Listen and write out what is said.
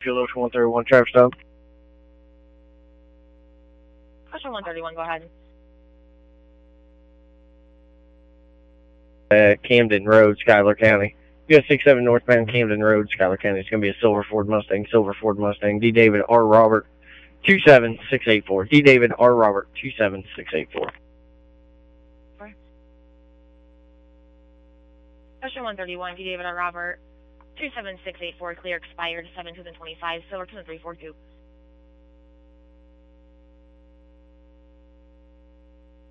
Fuel Ocean 131, traffic stop. Ocean 131, go ahead. Camden Road, Schuyler County. US 67 northbound Camden Road, Schuyler County. It's going to be a silver Ford Mustang, D. David R. Robert, 27684. D. David R. Robert, 27684. Ocean 131, D. David R. Robert, 27684, clear expired, 7/2/25, silver 2342.